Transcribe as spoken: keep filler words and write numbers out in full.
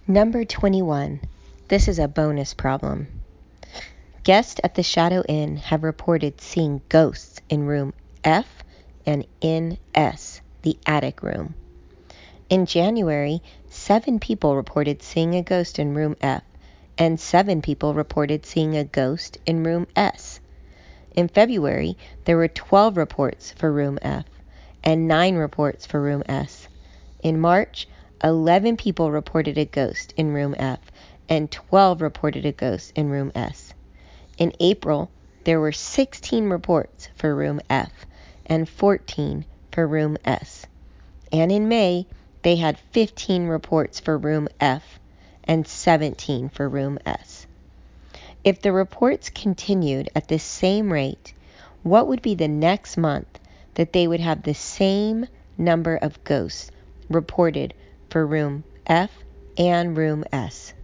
Number twenty-one. This is a bonus problem. Guests at the Shadow Inn have reported seeing ghosts in room F and in S, the attic room. In January, seven people reported seeing a ghost in room F, and seven people reported seeing a ghost in room S. In February, there were twelve reports for room F and nine reports for room S. In March, eleven people reported a ghost in room F and twelve reported a ghost in room S. In April, there were sixteen reports for room F and fourteen for room S. And in May, they had fifteen reports for room F and seventeen for room S. If the reports continued at the same rate, what would be the next month that they would have the same number of ghosts reported for room F and room S?